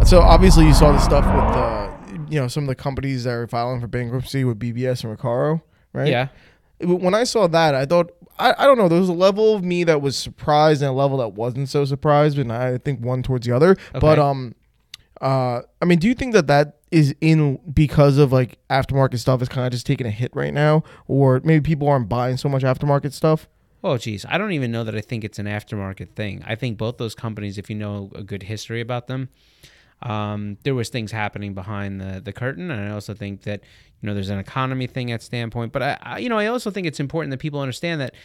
So obviously you saw the stuff with some of the companies that are filing for bankruptcy with BBS and Recaro, right? Yeah. When I saw that, I thought I don't know. There was a level of me that was surprised and a level that wasn't so surprised, and I think one towards the other. Okay. But I mean, do you think that is in because of like aftermarket stuff is kind of just taking a hit right now, or maybe people aren't buying so much aftermarket stuff? Oh, geez. I don't even know that I think it's an aftermarket thing. I think both those companies, if you know a good history about them, there was things happening behind the curtain. And I also think that, there's an economy thing at standpoint. But, I also think it's important that people understand that,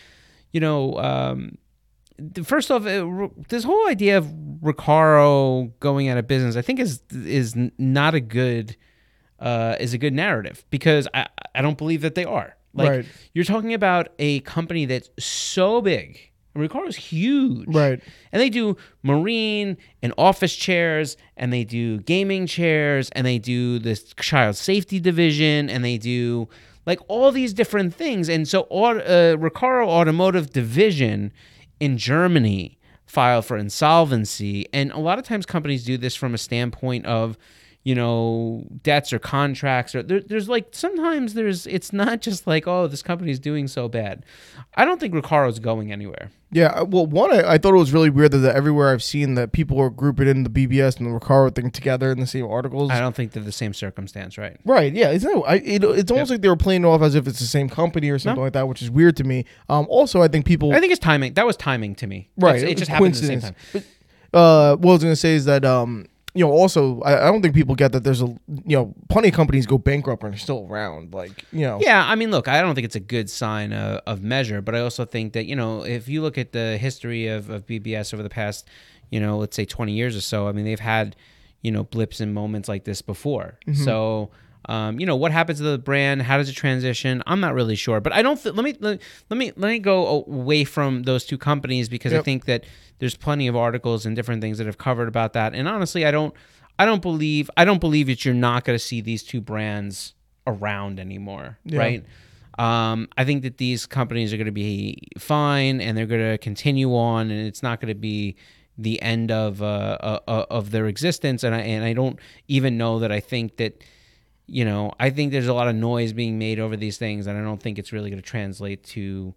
first off, this whole idea of Recaro going out of business, I think is not a good narrative, because I don't believe that they are. Like, Right. You're talking about a company that's so big. Recaro is huge. Right. And they do marine and office chairs, and they do gaming chairs, and they do this child safety division, and they do like all these different things. And so Recaro Automotive Division in Germany filed for insolvency. And a lot of times companies do this from a standpoint of, debts or contracts, or there's like, sometimes it's not just like, oh, this company's doing so bad. I don't think Recaro's going anywhere. Yeah, well, I thought it was really weird that everywhere I've seen that people are grouping in the BBS and the Recaro thing together in the same articles. I don't think they're the same circumstance, right? Right, yeah. It's almost like they were playing it off as if it's the same company or something like that, which is weird to me. Also, I think people... I think it's timing. That was timing to me. Right. It just happened at the same time. What I was going to say is that... also, I don't think people get that there's plenty of companies go bankrupt and are still around. Yeah, I mean, look, I don't think it's a good sign of measure, but I also think that, if you look at the history of BBS over the past, let's say 20 years or so, I mean, they've had, blips and moments like this before. Mm-hmm. So, what happens to the brand? How does it transition? I'm not really sure, but I don't. Let me go away from those two companies, because I think that there's plenty of articles and different things that have covered about that. And honestly, I don't believe that you're not going to see these two brands around anymore, right? I think that these companies are going to be fine, and they're going to continue on, and it's not going to be the end of their existence. And I don't even know that I think that. I think there's a lot of noise being made over these things, and I don't think it's really going to translate to,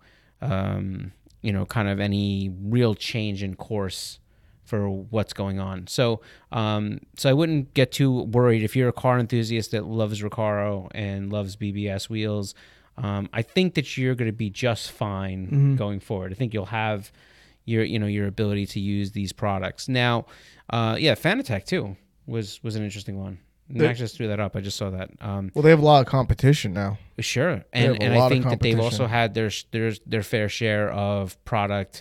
kind of any real change in course for what's going on. So I wouldn't get too worried if you're a car enthusiast that loves Recaro and loves BBS wheels. I think that you're going to be just fine going forward. I think you'll have your ability to use these products. Now, Fanatec too was an interesting one. Max just threw that up. I just saw that. Well, they have a lot of competition now. Sure, and I think that they've also had their fair share of product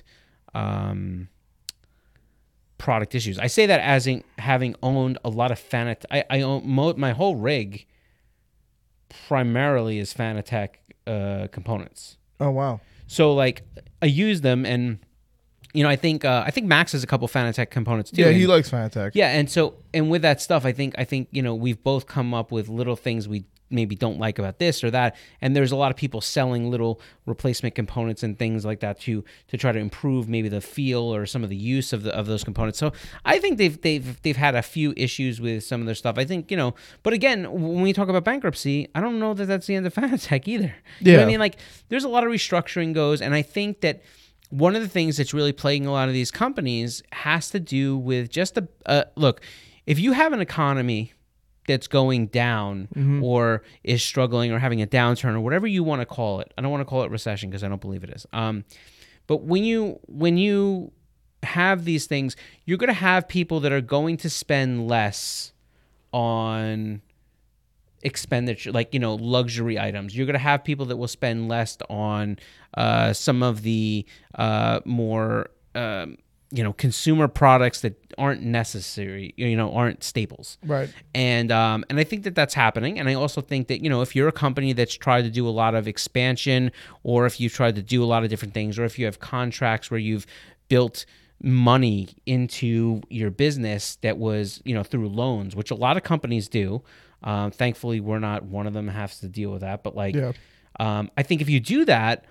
issues. I say that as having owned a lot of Fanatec. I own my whole rig primarily is Fanatec components. Oh wow! So like I use them, and I think Max has a couple Fanatec components too. Yeah, he likes Fanatec. Yeah, and with that stuff, I think we've both come up with little things we maybe don't like about this or that, and there's a lot of people selling little replacement components and things like that to try to improve maybe the feel or some of the use of those components. So I think they've had a few issues with some of their stuff. I think but again, when we talk about bankruptcy, I don't know that that's the end of Fanatec either. You know what I mean? Like there's a lot of restructuring goes, and I think that one of the things that's really plaguing a lot of these companies has to do with just look, if you have an economy that's going down or is struggling or having a downturn or whatever you want to call it. I don't want to call it recession because I don't believe it is. But when you have these things, you're going to have people that are going to spend less on expenditure, like, luxury items. You're going to have people that will spend less on some of the more consumer products that aren't necessary, aren't staples. Right. And I think that that's happening. And I also think that, if you're a company that's tried to do a lot of expansion, or if you've tried to do a lot of different things, or if you have contracts where you've built money into your business that was, through loans, which a lot of companies do. Thankfully, we're not one of them has to deal with that. But I think if you do that,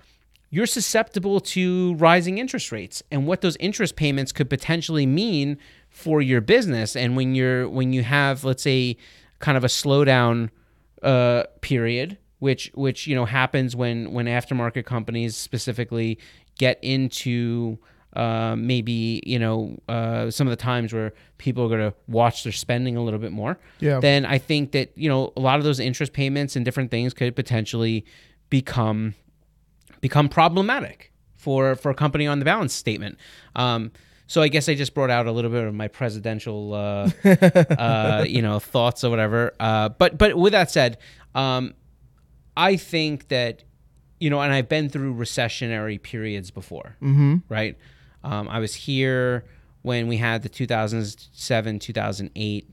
you're susceptible to rising interest rates and what those interest payments could potentially mean for your business. And when you have, let's say, kind of a slowdown period, which happens when aftermarket companies specifically get into maybe some of the times where people are going to watch their spending a little bit more. Yeah. Then I think that a lot of those interest payments and different things could potentially become problematic for a company on the balance statement. So I guess I just brought out a little bit of my presidential, thoughts or whatever. But with that said, I think that, and I've been through recessionary periods before, right? I was here when we had the 2007, 2008,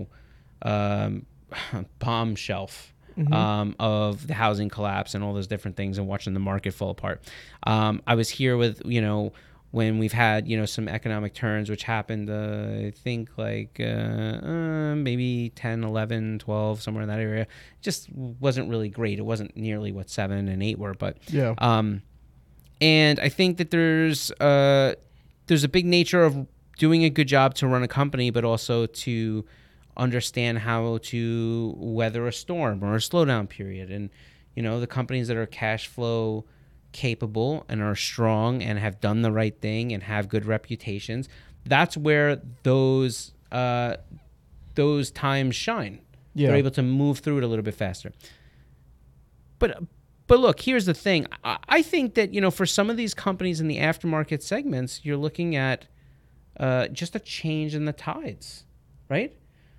bomb shelf of the housing collapse and all those different things and watching the market fall apart. I was here with, when we've had, some economic turns, which happened, I think like maybe 10, 11, 12, somewhere in that area. Just wasn't really great. It wasn't nearly what 7 and 8 were, but Yeah. and I think that there's a big nature of doing a good job to run a company, but also to understand how to weather a storm or a slowdown period. And, the companies that are cash flow capable and are strong and have done the right thing and have good reputations, that's where those times shine. Yeah. They're able to move through it a little bit faster. But look, here's the thing. I think that, for some of these companies in the aftermarket segments, you're looking at just a change in the tides, right?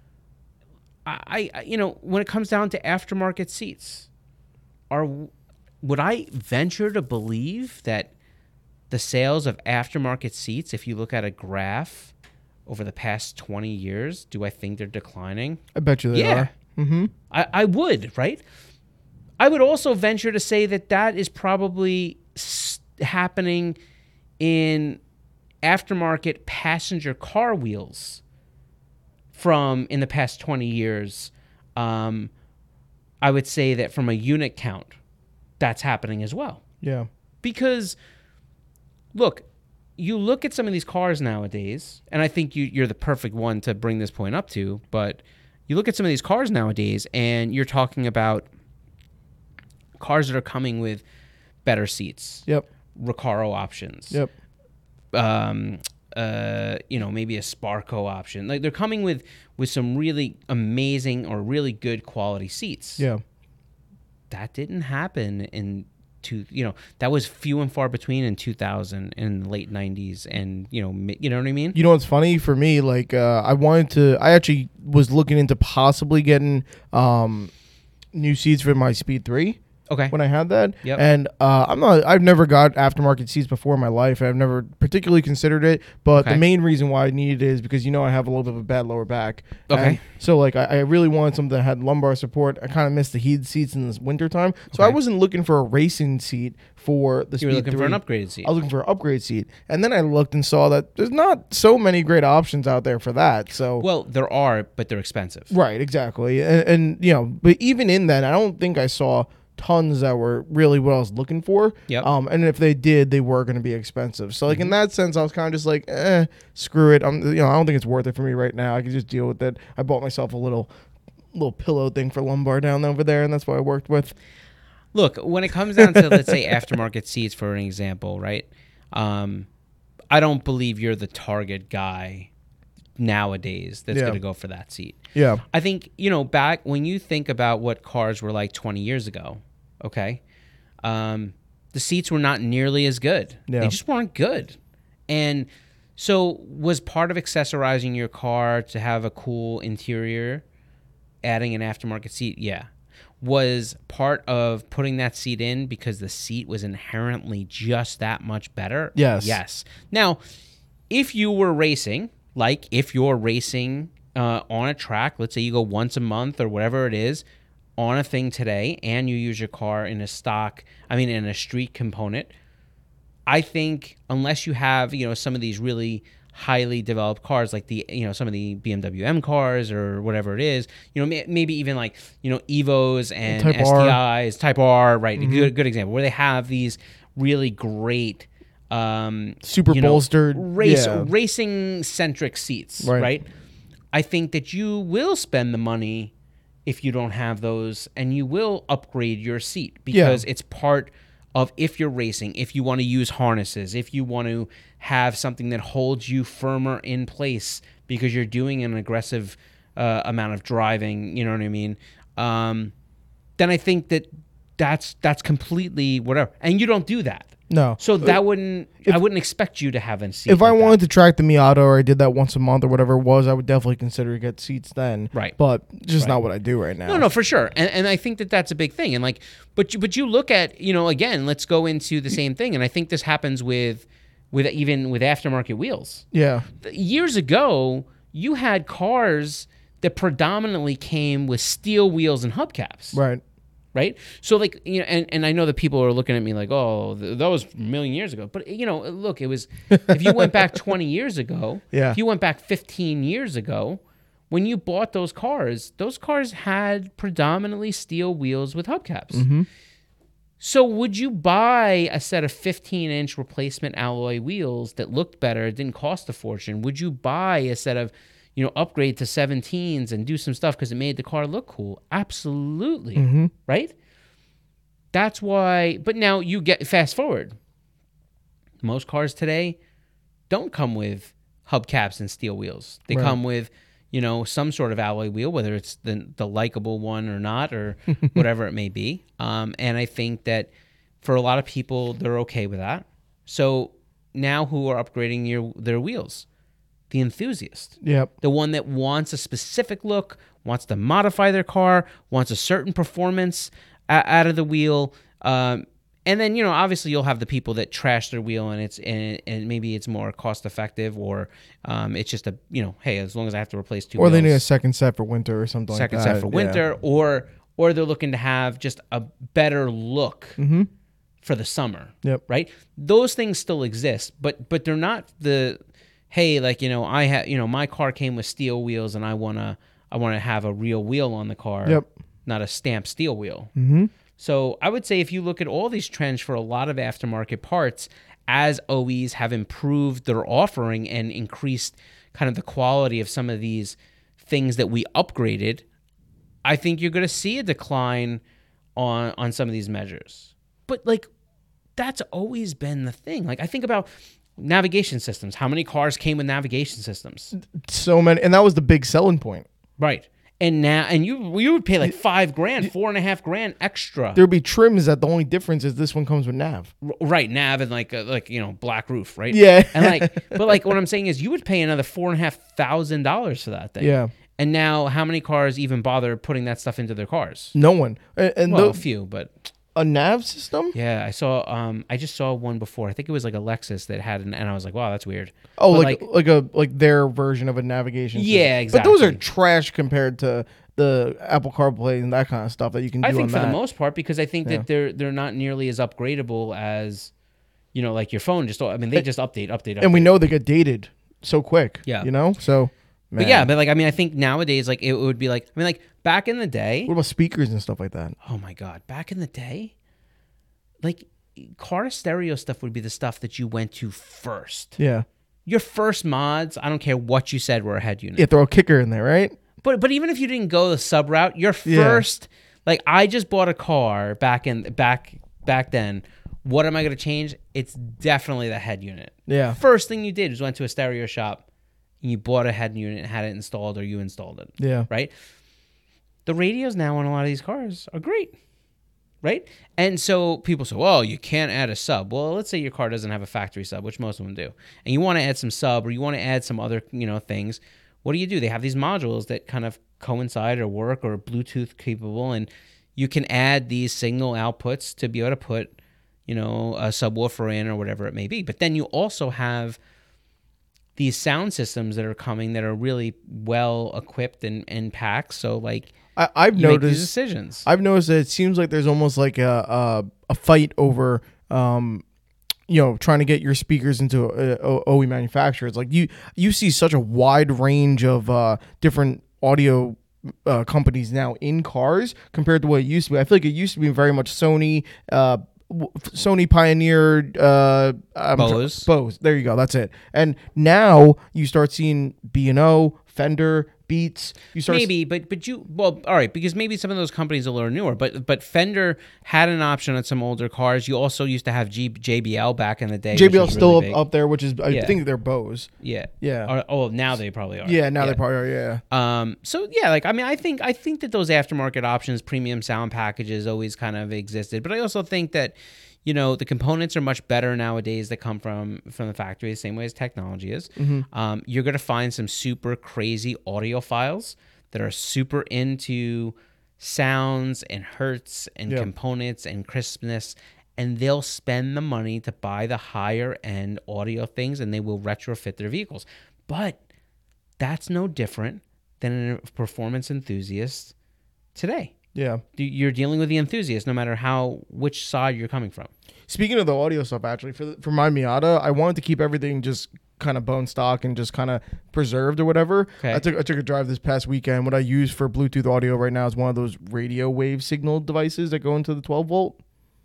I when it comes down to aftermarket seats, would I venture to believe that the sales of aftermarket seats, if you look at a graph over the past 20 years, do I think they're declining? I bet you they are. Mm-hmm. I would, right? I would also venture to say that is probably happening in aftermarket passenger car wheels from in the past 20 years. I would say that from a unit count, that's happening as well. Yeah. Because, look, you look at some of these cars nowadays, and I think you're the perfect one to bring this point up to, but you look at some of these cars nowadays, and you're talking about cars that are coming with better seats. Yep. Recaro options. Yep. Maybe a Sparco option. Like, they're coming with some really amazing or really good quality seats. Yeah. That didn't happen that was few and far between in 2000 and the late 90s, and you know what I mean? You know what's funny for me? Like, I actually was looking into possibly getting new seats for my Speed 3. Okay. When I had that. Yep. And I've never got aftermarket seats before in my life. I've never particularly considered it, but the main reason why I needed it is because I have a little bit of a bad lower back. Okay. And so like I really wanted something that had lumbar support. I kind of missed the heated seats in this wintertime. So I wasn't looking for a racing seat for the Speed 3. You were looking for an upgraded seat. I was looking for an upgrade seat. And then I looked and saw that there's not so many great options out there for that. So well, there are, but they're expensive. Right, exactly. And but even in that, I don't think I saw tons that were really what I was looking for. Yep. And if they did, they were going to be expensive. So like in that sense, I was kind of just like, screw it. I don't think it's worth it for me right now. I can just deal with it. I bought myself a little pillow thing for lumbar down over there, and that's what I worked with. Look, when it comes down to, let's say, aftermarket seats, for an example, right? I don't believe you're the target guy nowadays that's going to go for that seat. Yeah. I think, back when you think about what cars were like 20 years ago, okay, the seats were not nearly as good. Yeah. They just weren't good. And so was part of accessorizing your car to have a cool interior, adding an aftermarket seat? Yeah. Was part of putting that seat in because the seat was inherently just that much better? Yes. Yes. Now, if you're racing on a track, let's say you go once a month or whatever it is on a thing today, and you use your car in a street component, I think unless you have, some of these really highly developed cars like some of the BMW M cars or whatever it is, maybe even like, Evos and Type STIs, R. Type R, right? Mm-hmm. Good example where they have these really great Super bolstered racing centric seats, right? I think that you will spend the money if you don't have those, and you will upgrade your seat because it's part of, if you're racing, if you want to use harnesses, if you want to have something that holds you firmer in place because you're doing an aggressive amount of driving, you know what I mean? Then I think that's completely whatever. And you don't do that. No. So I wouldn't expect you to have a seat. If I wanted to track the Miata, or I did that once a month or whatever it was, I would definitely consider get seats then. Right. But just not what I do right now. No, for sure. And I think that's a big thing. And like, but you look at, again, let's go into the same thing. And I think this happens with aftermarket wheels. Yeah. Years ago, you had cars that predominantly came with steel wheels and hubcaps. Right. So like, and I know that people are looking at me like, oh, that was a million years ago. But, look, it was, if you went back 20 years ago, if you went back 15 years ago, when you bought those cars had predominantly steel wheels with hubcaps. Mm-hmm. So would you buy a set of 15-inch replacement alloy wheels that looked better, didn't cost a fortune? Would you buy a set of upgrade to 17s and do some stuff because it made the car look cool? Absolutely. Mm-hmm. Right? That's why. But now you get fast forward. Most cars today don't come with hubcaps and steel wheels. They come with, some sort of alloy wheel, whether it's the likable one or not, or whatever it may be. And I think that for a lot of people, they're okay with that. So now who are upgrading their wheels? The enthusiast. Yep. The one that wants a specific look, wants to modify their car, wants a certain performance out of the wheel. And then, obviously you'll have the people that trash their wheel and maybe it's more cost effective, or it's just hey, as long as I have to replace two wheels. Or they need a second set for winter or something like that. Second set for winter, or they're looking to have just a better look for the summer. Yep. Right? Those things still exist, but they're not hey, like, I have, my car came with steel wheels and I want to have a real wheel on the car, not a stamped steel wheel. Mm-hmm. So I would say if you look at all these trends for a lot of aftermarket parts, as OEs have improved their offering and increased kind of the quality of some of these things that we upgraded, I think you're going to see a decline on some of these measures. But like, that's always been the thing. Like, I think about navigation systems. How many cars came with navigation systems? So many, and that was the big selling point. Right. And now, and you would pay like $5,000, $4,500 extra. There'd be trims that the only difference is this one comes with nav. Right, nav and like black roof, right? Yeah. And but what I'm saying is, you would pay another $4,500 for that thing. Yeah. And now, how many cars even bother putting that stuff into their cars? No one. And a few, but a nav system. Yeah, I just saw one before. I think it was like a Lexus that had and I was like, wow, that's weird. Oh, like their version of a navigation system. Yeah, exactly. But those are trash compared to the Apple CarPlay and that kind of stuff that you can do on that. I think for the most part, because I think that they're not nearly as upgradable as, like your phone. They just update. And we know they get dated so quick. Yeah. So. Man. But yeah, I think nowadays, like, it would be like, back in the day. What about speakers and stuff like that? Oh my God. Back in the day, like, car stereo stuff would be the stuff that you went to first. Yeah. Your first mods, I don't care what you said, were a head unit. Yeah, throw a kicker in there, right? But even if you didn't go the sub route, your first, like, I just bought a car back then. What am I going to change? It's definitely the head unit. Yeah. First thing you did was went to a stereo shop. You bought a head unit and had it installed, or you installed it. Yeah. Right? The radios now on a lot of these cars are great. Right? And so people say, well, you can't add a sub. Well, let's say your car doesn't have a factory sub, which most of them do. And you want to add some sub, or you want to add some other, things. What do? They have these modules that kind of coincide or work, or Bluetooth capable, and you can add these signal outputs to be able to put, a subwoofer in or whatever it may be. But then you also have these sound systems that are coming that are really well equipped and packed. So like, I've noticed make these decisions. I've noticed that it seems like there's almost like a fight over trying to get your speakers into OE manufacturers. Like you see such a wide range of different audio companies now in cars compared to what it used to be. I feel like it used to be very much Sony, Sony pioneered Bose. Bose. There you go. That's it. And now you start seeing B&O, Fender, Beats. You start Maybe, but you all right, because maybe some of those companies are a little newer. But Fender had an option on some older cars. You also used to have JBL back in the day. JBL which still was really big. up there, which is I Yeah. think they're Bose. Yeah. Yeah. Now they probably are. Yeah, now they probably are. Yeah. So yeah, like I mean, I think that those aftermarket options, premium sound packages, always kind of existed. But I also think that, you know, the components are much better nowadays that come from the factory, the same way as technology is. You're gonna find some super crazy audiophiles that are super into sounds and hertz and components and crispness, and they'll spend the money to buy the higher end audio things, and they will retrofit their vehicles. But that's no different than a performance enthusiast today. Yeah. You're dealing with the enthusiast, no matter which side you're coming from. Speaking of the audio stuff, actually, for my Miata, I wanted to keep everything just kind of bone stock and just kind of preserved or whatever. Okay. I took a drive this past weekend. What I use for Bluetooth audio right now is one of those radio wave signal devices that go into the 12 volt.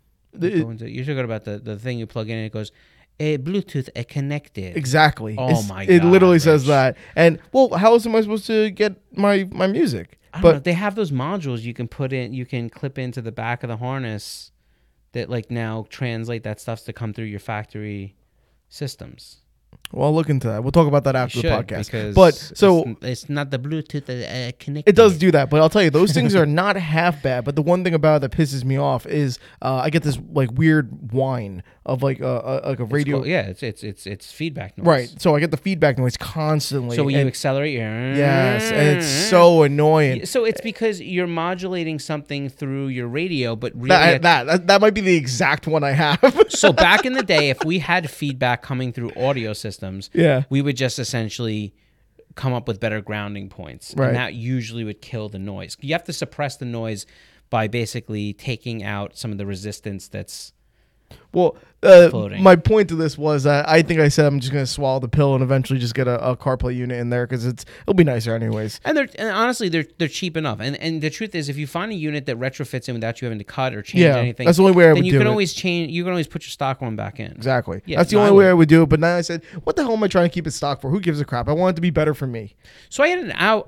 You're talking about the thing you plug in and it goes, Bluetooth connected. Exactly. Oh my It God, literally Rich. says that. And well, how else am I supposed to get my music? I don't know. They have those modules you can clip into the back of the harness that like now translate that stuff to come through your factory systems. Well, I'll look into that. We'll talk about that after the Should, podcast. because But so it's not the Bluetooth connected. it does do that, but I'll tell you, those things are not half bad. But the one thing about it that pisses me off is I get this like weird whine of like a radio. It's feedback noise. Right. So I get the feedback noise constantly. So when you and- accelerate, yes, and it's so annoying. So it's because you're modulating something through your radio, but really That might be the exact one I have. So back in the day, if we had feedback coming through audio systems, Yeah. we would just essentially come up with better grounding points. Right. And that usually would kill the noise. You have to suppress the noise by basically taking out some of the resistance that's Well, floating. my point to this was that I think I said I'm just going to swallow the pill and eventually just get a CarPlay unit in there because it'll be nicer anyways. And honestly they're cheap enough. And the truth is, if you find a unit that retrofits in without you having to cut or change Yeah, anything, that's the only way I then would you do can it. always change. You can always put your stock one back in. Exactly. Yeah, That's the no, only I way would. I would do it. But now I said, what the hell am I trying to keep it stock for? Who gives a crap? I want it to be better for me. So I had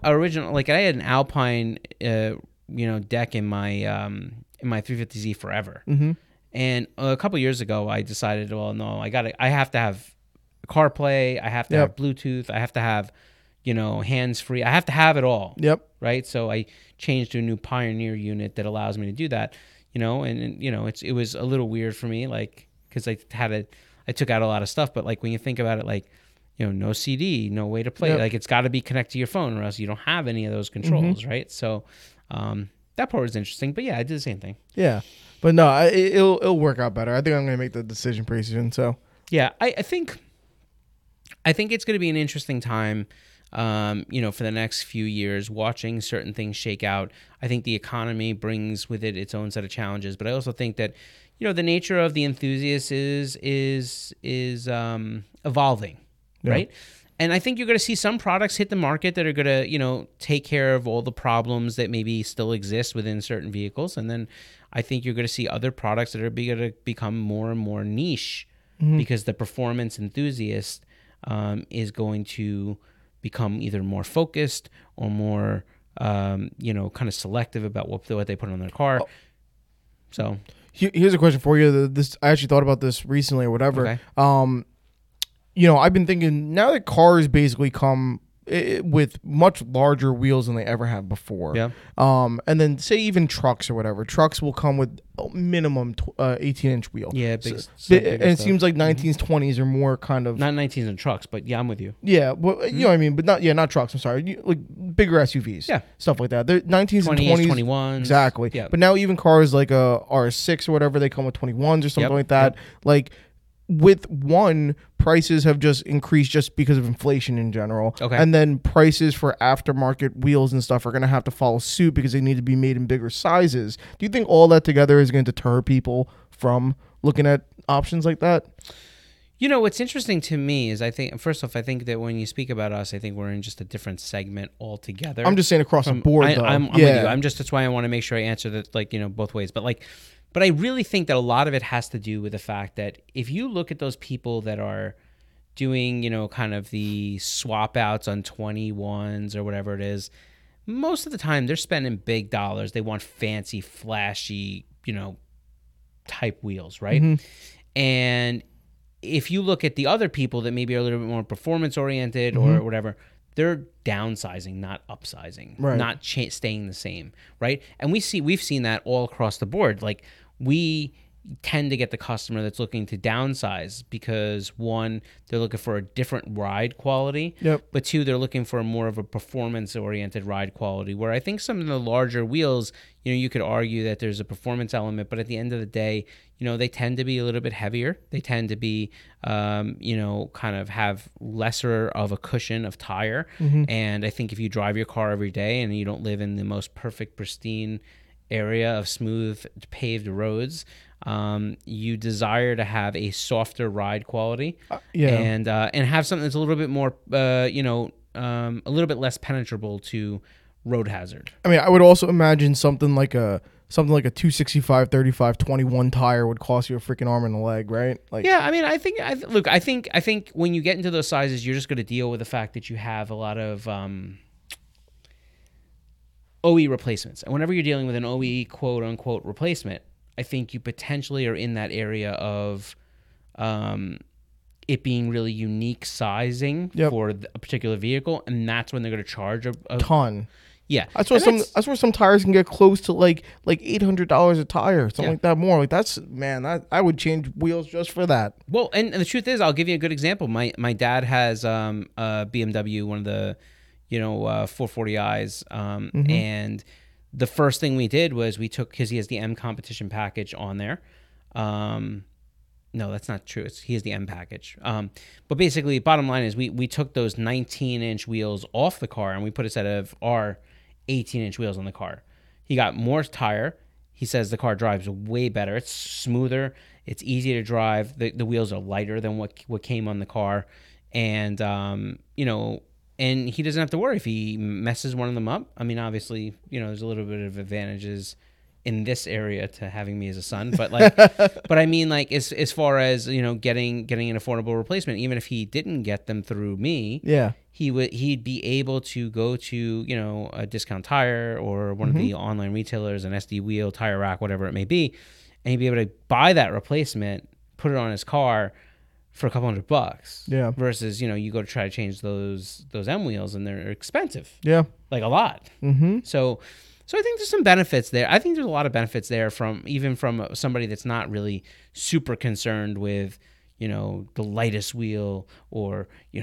I had an Alpine, deck in my 350Z forever. Mm-hmm. And a couple years ago, I decided, well, no, I have to have CarPlay, I have to have Bluetooth, I have to have, hands-free, I have to have it all. Yep. Right. So I changed to a new Pioneer unit that allows me to do that. It was a little weird for me, like, because I took out a lot of stuff, but like when you think about it, like, no CD, no way to play. Yep. Like it's got to be connected to your phone, or else you don't have any of those controls, right? So that part was interesting. But yeah, I did the same thing. Yeah. But no, it'll work out better. I think I'm going to make the decision pretty soon. So Yeah, I think it's going to be an interesting time, for the next few years, watching certain things shake out. I think the economy brings with it its own set of challenges, but I also think that, the nature of the enthusiast is evolving, right? And I think you're going to see some products hit the market that are going to, take care of all the problems that maybe still exist within certain vehicles. And then I think you're going to see other products that are going to become more and more niche because the performance enthusiast is going to become either more focused or more, kind of selective about what they put on their car. So here's a question for you. I actually thought about this recently or whatever. Okay. I've been thinking now that cars basically come with much larger wheels than they ever have before. Yeah. And then say even trucks or whatever. Trucks will come with a minimum 18-inch wheel. yeah, So- big and it stuff. seems like 19s, 20s are more kind of Not 19s and trucks, but yeah, I'm with you. yeah. Well, you know what I mean, but not trucks. I'm sorry, like bigger SUVs. Yeah. stuff like that. They're 19s 20s, and 20s. 21s. Exactly. Yeah. But now even cars like a R6 or whatever, they come with 21s or something Yep, like that. Like with one, prices have just increased just because of inflation in general. Okay. And then prices for aftermarket wheels and stuff are going to have to follow suit because they need to be made in bigger sizes. Do you think all that together is going to deter people from looking at options like that? What's interesting to me is I think that when you speak about us, I think we're in just a different segment altogether. I'm just saying across the board, though. I'm with you. That's why I want to make sure I answer that, both ways. But like, But I really think that a lot of it has to do with the fact that if you look at those people that are doing, kind of the swap outs on 21s or whatever it is, most of the time they're spending big dollars. They want fancy, flashy, type wheels, right? And if you look at the other people that maybe are a little bit more performance oriented or whatever, they're downsizing, not upsizing, Right. not staying the same, right? And we've seen that all across the board. Like we tend to get the customer that's looking to downsize because one, they're looking for a different ride quality, Yep. but two, they're looking for more of a performance oriented ride quality, where I think some of the larger wheels, you could argue that there's a performance element, but at the end of the day, they tend to be a little bit heavier. They tend to be, kind of have lesser of a cushion of tire. And I think if you drive your car every day and you don't live in the most perfect, pristine area of smooth paved roads, you desire to have a softer ride quality, and have something that's a little bit more, a little bit less penetrable to road hazard. I mean, I would also imagine something like a 265 35 21 tire would cost you a freaking arm and a leg, right? Like, yeah, I mean, I think when you get into those sizes, you're just going to deal with the fact that you have a lot of OE replacements, and whenever you're dealing with an OE quote unquote replacement, I think you potentially are in that area of it being really unique sizing for a particular vehicle, and that's when they're going to charge a ton. Yeah, That's where some tires can get close to like $800 a tire, something like that more. Like I would change wheels just for that. Well, and the truth is, I'll give you a good example. My dad has a BMW, one of the 440i's, and the first thing we did was we took, because he has the M competition package on there. No, that's not true. He has the M package. But basically, bottom line is we took those 19-inch wheels off the car and we put a set of our 18-inch wheels on the car. He got more tire. He says the car drives way better. It's smoother. It's easy to drive. The wheels are lighter than what came on the car. And, and he doesn't have to worry if he messes one of them up. I mean, obviously, there's a little bit of advantages in this area to having me as a son, but I mean, like as far as getting an affordable replacement, even if he didn't get them through me, he'd be able to go to a Discount Tire or one of the online retailers, an SD Wheel, Tire Rack, whatever it may be, and he'd be able to buy that replacement, put it on his car for a couple $100. Yeah. Versus you go to try to change those M wheels and they're expensive. Yeah. Like a lot. So I think there's some benefits there. I think there's a lot of benefits there from somebody that's not really super concerned with, the lightest wheel or,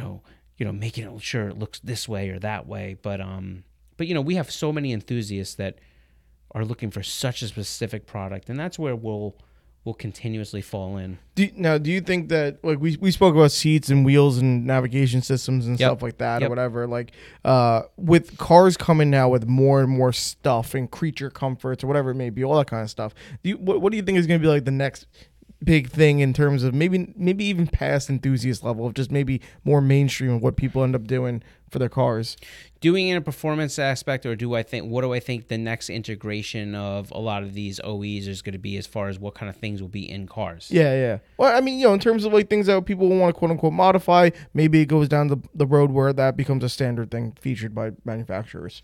making sure it looks this way or that way. But we have so many enthusiasts that are looking for such a specific product, and that's where we'll continuously fall in. Do you think that, like, we spoke about seats and wheels and navigation systems and stuff like that or whatever, like with cars coming now with more and more stuff and creature comforts or whatever it may be, all that kind of stuff, what do you think is going to be like the next big thing in terms of maybe even past enthusiast level of just maybe more mainstream of what people end up doing for their cars? Doing in a performance aspect, or what do I think the next integration of a lot of these OEs is going to be as far as what kind of things will be in cars? Yeah. Well, I mean, in terms of like things that people want to quote unquote modify, maybe it goes down the road where that becomes a standard thing featured by manufacturers.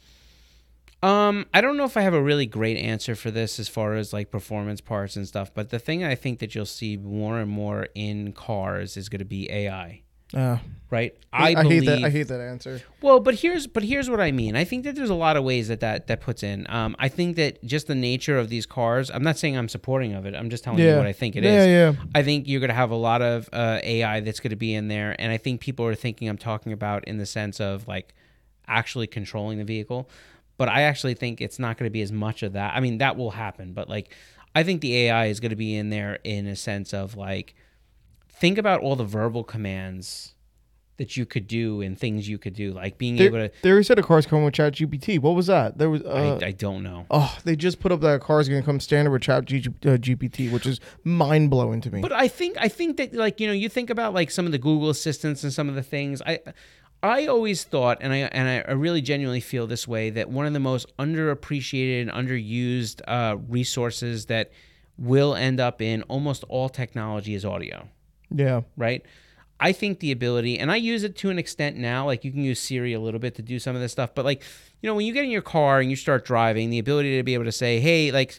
I don't know if I have a really great answer for this as far as like performance parts and stuff, but the thing I think that you'll see more and more in cars is going to be AI. Right? I hate that answer. Well, but here's what I mean. I think that there's a lot of ways that puts in. I think that just the nature of these cars, I'm not saying I'm supporting of it. I'm just telling you what I think it is. Yeah. I think you're going to have a lot of AI that's going to be in there, and I think people are thinking I'm talking about in the sense of like actually controlling the vehicle. But I actually think it's not going to be as much of that. I mean, that will happen, but like I think the AI is going to be in there in a sense of like, think about all the verbal commands that you could do and things you could do, like being able to. They already said a car's coming with ChatGPT. What was that? There was. I don't know. Oh, they just put up that a car's going to come standard with ChatGPT, which is mind blowing to me. But I think that like you think about like some of the Google assistants and some of the things I always thought, and I really genuinely feel this way, that one of the most underappreciated and underused resources that will end up in almost all technology is audio, Yeah. right? I think the ability, and I use it to an extent now, like you can use Siri a little bit to do some of this stuff, but like, when you get in your car and you start driving, the ability to be able to say, hey, like,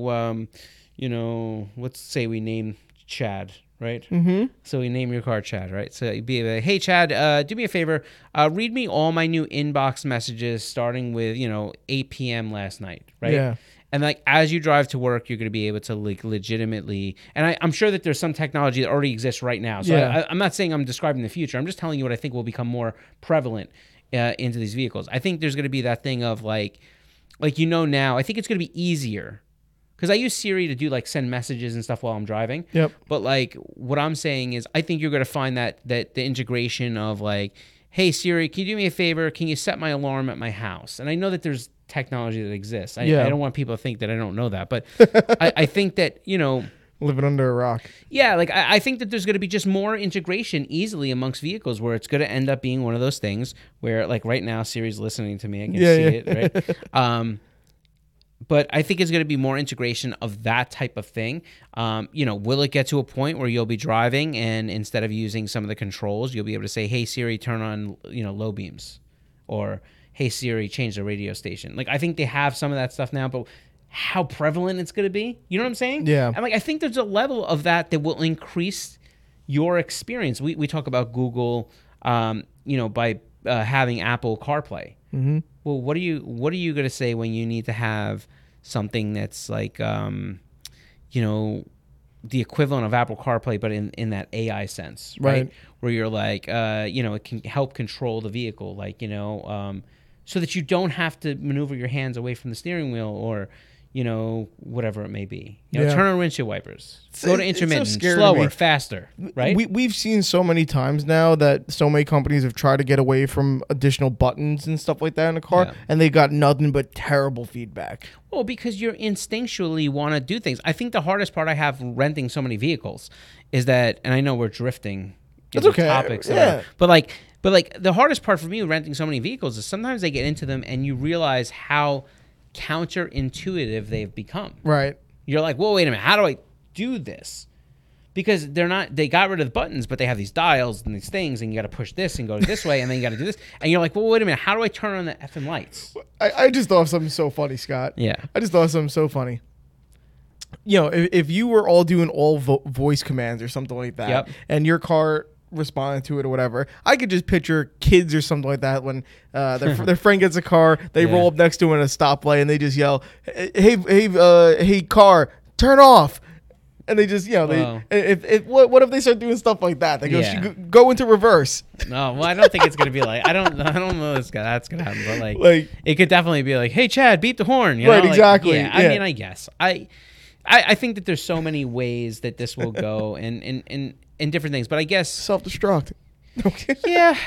let's say we name Chad, right? Mm-hmm. So we name your car Chad, right? So you'd be like, hey, Chad, do me a favor. Read me all my new inbox messages starting with, 8 p.m. last night, right? Yeah. And like as you drive to work, you're going to be able to like legitimately, and I'm sure that there's some technology that already exists right now. So Yeah. I'm not saying I'm describing the future. I'm just telling you what I think will become more prevalent into these vehicles. I think there's going to be that thing of like now, I think it's going to be easier because I use Siri to do like send messages and stuff while I'm driving. Yep. But like what I'm saying is I think you're going to find that the integration of like, hey Siri, can you do me a favor? Can you set my alarm at my house? And I know that there's technology that exists. I don't want people to think that I don't know that, but I think that, Living under a rock. yeah, like I think that there's going to be just more integration easily amongst vehicles where it's going to end up being one of those things where like right now Siri's listening to me. I can see it, right? But I think it's going to be more integration of that type of thing. Will it get to a point where you'll be driving and instead of using some of the controls, you'll be able to say, hey Siri, turn on, low beams, or hey Siri, change the radio station. Like I think they have some of that stuff now, but how prevalent it's going to be, you know what I'm saying? Yeah. And like I think there's a level of that will increase your experience. We talk about Google, by having Apple CarPlay. Mm-hmm. Well, what are you going to say when you need to have something that's like, the equivalent of Apple CarPlay, but in that AI sense, right? Where you're like, it can help control the vehicle, like, so that you don't have to maneuver your hands away from the steering wheel or, whatever it may be. Turn on windshield wipers. Go to intermittent, slower, faster, right? We've seen so many times now that so many companies have tried to get away from additional buttons and stuff like that in a car, and they got nothing but terrible feedback. Well, because you instinctually want to do things. I think the hardest part I have renting so many vehicles is that, and I know we're drifting into topics, but the hardest part for me renting so many vehicles is sometimes I get into them and you realize how counterintuitive they've become. Right. You're like, well, wait a minute, how do I do this? Because they got rid of the buttons, but they have these dials and these things, and you got to push this and go this way, and then you got to do this. And you're like, well, wait a minute, how do I turn on the effing lights? I just thought of something so funny, Scott. Yeah. I just thought of something so funny. If you were all doing all voice commands or something like that, and your car responding to it or whatever, I could just picture kids or something like that when their friend gets a car, they roll up next to him at a stoplight and they just yell, hey car, turn off. And they just, what if they start doing stuff like that? They go into reverse. No, well, I don't think it's gonna be like I don't know that's gonna happen, but like it could definitely be like, hey Chad, beat the horn. Right, exactly. I mean, I guess I think that there's so many ways that this will go and different things, but I guess self-destruct. Yeah.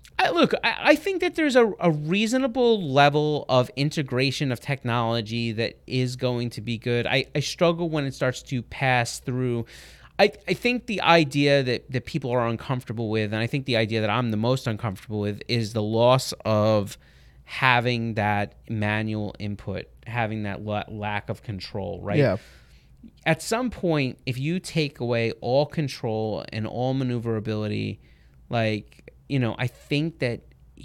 I think that there's a reasonable level of integration of technology that is going to be good. I struggle when it starts to pass through. I think the idea that people are uncomfortable with, and I think the idea that I'm the most uncomfortable with, is the loss of having that manual input, having that lack of control, right? Yeah. At some point, if you take away all control and all maneuverability, I think that,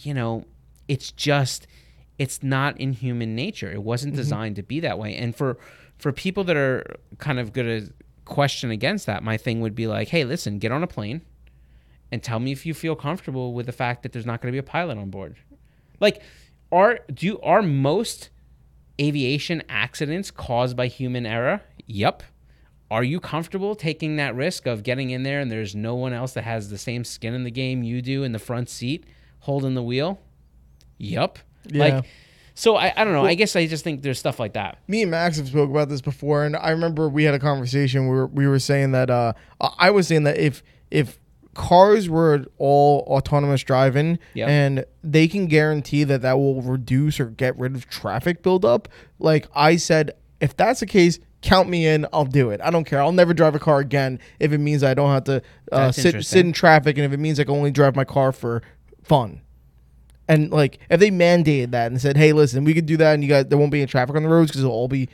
it's not in human nature. It wasn't designed to be that way. And for people that are kind of going to question against that, my thing would be like, hey, listen, get on a plane and tell me if you feel comfortable with the fact that there's not going to be a pilot on board. Like, are most aviation accidents caused by human error? Yep. Are you comfortable taking that risk of getting in there and there's no one else that has the same skin in the game you do in the front seat holding the wheel? Yep. Yeah. So I don't know. Well, I guess I just think there's stuff like that. Me and Max have spoke about this before, and I remember we had a conversation where we were saying that I was saying that if cars were all autonomous driving and they can guarantee that will reduce or get rid of traffic buildup, like I said, if that's the case, count me in. I'll do it. I don't care. I'll never drive a car again if it means I don't have to sit in traffic, and if it means I can only drive my car for fun. And like, if they mandated that and said, "Hey, listen, we could do that, and you guys, there won't be any traffic on the roads because it'll all be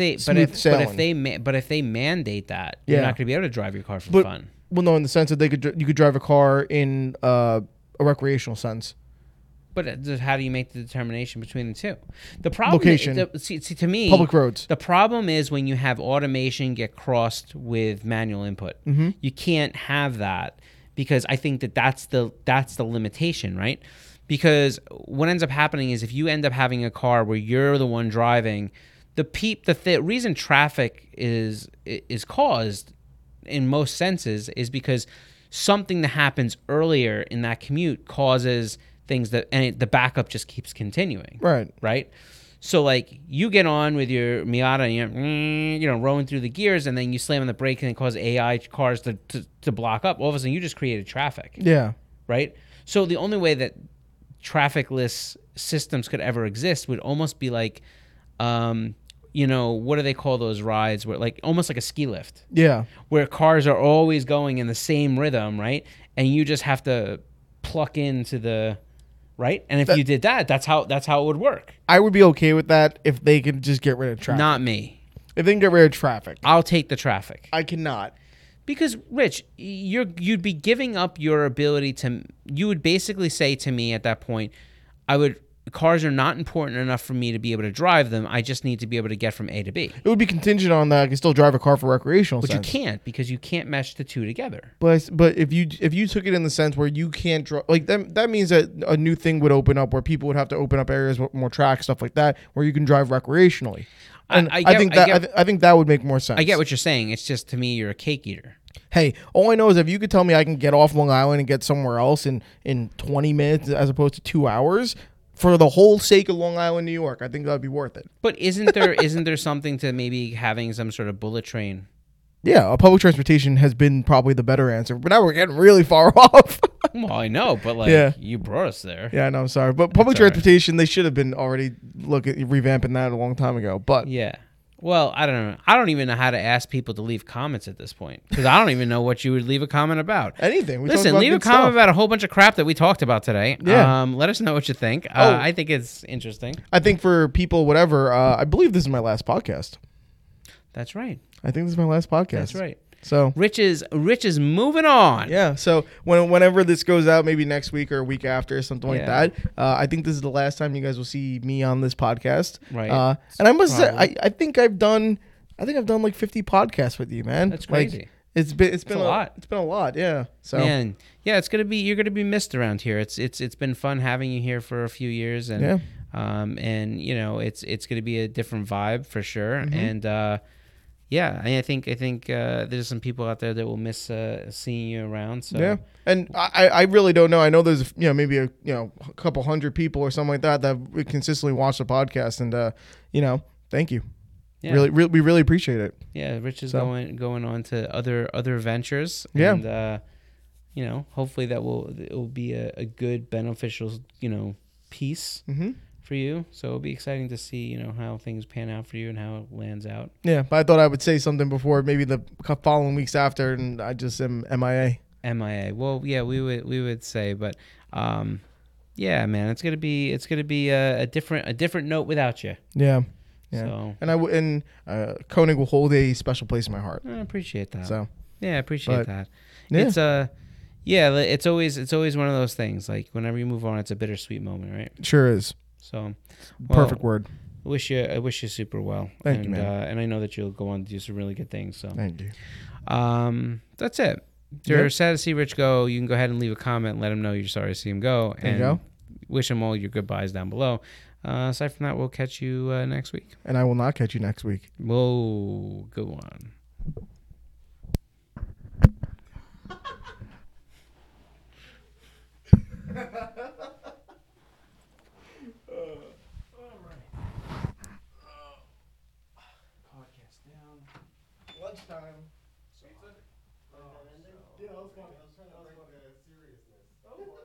but if they mandate that, you're not going to be able to drive your car for fun. Well, no, in the sense that you could drive a car in a recreational sense. But how do you make the determination between the two? The problem Location. see, to me, Public roads. The problem is when you have automation get crossed with manual input. Mm-hmm. You can't have that because I think that's the limitation, right? Because what ends up happening is if you end up having a car where you're the one driving, the reason traffic is caused in most senses is because something that happens earlier in that commute causes things the backup just keeps continuing. Right. So like you get on with your Miata and you're rolling through the gears, and then you slam on the brake and it causes AI cars to block up. All of a sudden you just created traffic. Yeah. Right. So the only way that trafficless systems could ever exist would almost be like, what do they call those rides where like almost like a ski lift? Yeah. Where cars are always going in the same rhythm, right? And you just have to pluck into the right. And if you did that, that's how it would work. I would be okay with that if they could just get rid of traffic. Not me. If they can get rid of traffic, I'll take the traffic. I cannot. Because Rich, you'd be giving up your ability to. You would basically say to me at that point, cars are not important enough for me to be able to drive them. I just need to be able to get from A to B. It would be contingent on that I can still drive a car for recreational. But sense. You can't because you can't mesh the two together. But if you took it in the sense where you can't drive, like that means that a new thing would open up where people would have to open up areas with more tracks, stuff like that, where you can drive recreationally. And I think that would make more sense. I get what you're saying. It's just to me, you're a cake eater. Hey, all I know is if you could tell me I can get off Long Island and get somewhere else in 20 minutes as opposed to 2 hours for the whole sake of Long Island, New York, I think that would be worth it. But isn't there something to maybe having some sort of bullet train? Yeah, public transportation has been probably the better answer, but now we're getting really far off. Well, I know, but you brought us there. Yeah, I know. I'm sorry, but public transportation, they should have been already revamping that a long time ago. But yeah, well, I don't know. I don't even know how to ask people to leave comments at this point because I don't even know what you would leave a comment about. Anything. Listen, leave a comment about a whole bunch of crap that we talked about today. Yeah. Let us know what you think. I think it's interesting. I think for people, whatever. I believe this is my last podcast. That's right. I think this is my last podcast. That's right. So Rich is moving on. Yeah. So whenever this goes out, maybe next week or a week after, something like that. I think this is the last time you guys will see me on this podcast. Right. And I must say, I think I've done like 50 podcasts with you, man. That's crazy. Like, it's been a lot. It's been a lot. Yeah. So man, yeah, you're gonna be missed around here. It's been fun having you here for a few years, and it's gonna be a different vibe for sure, and. Yeah, I think there's some people out there that will miss seeing you around. So yeah, and I really don't know. I know there's maybe a couple hundred people or something like that consistently watch the podcast, and thank you. Yeah. Really, we really appreciate it. Yeah, Rich is going on to other ventures. Yeah, and hopefully it will be a good beneficial piece. Mm-hmm. For you, so it'll be exciting to see how things pan out for you and how it lands out. Yeah, but I thought I would say something before maybe the following weeks after, and I just am MIA. Well, yeah, we would say, but yeah, man, it's gonna be a different note without you. Yeah. So, and Koenig will hold a special place in my heart. I appreciate that. So yeah, I appreciate that. Yeah. It's always one of those things. Like whenever you move on, it's a bittersweet moment, right? Sure is. So, perfect word. I wish you super well. Thank you, man. And I know that you'll go on to do some really good things. So thank you. That's it. If you're sad to see Rich go, you can go ahead and leave a comment and let him know you're sorry to see him go. There you go. Wish him all your goodbyes down below. Aside from that, we'll catch you next week. And I will not catch you next week. Whoa, go on. Lunchtime. Pizza? Yeah, that was funny. I was trying to bring the seriousness.